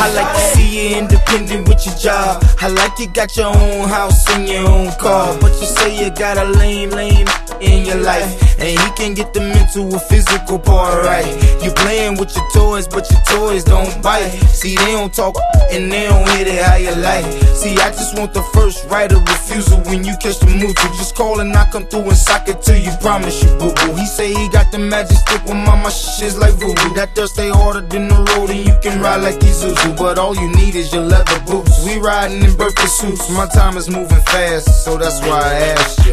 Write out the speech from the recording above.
I like to see you independent with your job. I like you got your own house and your own car, but you say you got a lame in your life, and he can get the mental or physical part right. You playing with your toys, but your toys don't bite. See, they don't talk and they don't hit it how you like. See, I just want the first right of refusal when you catch the mood to just call and I come through and sock it to you. Promise you, boo boo. He say he got the magic stick with my shit's like voodoo. That dirt stay harder than the road and you can ride like Isuzu, but all you need is your leather boots. We riding in birthday suits. My time is moving fast, so that's why I asked you.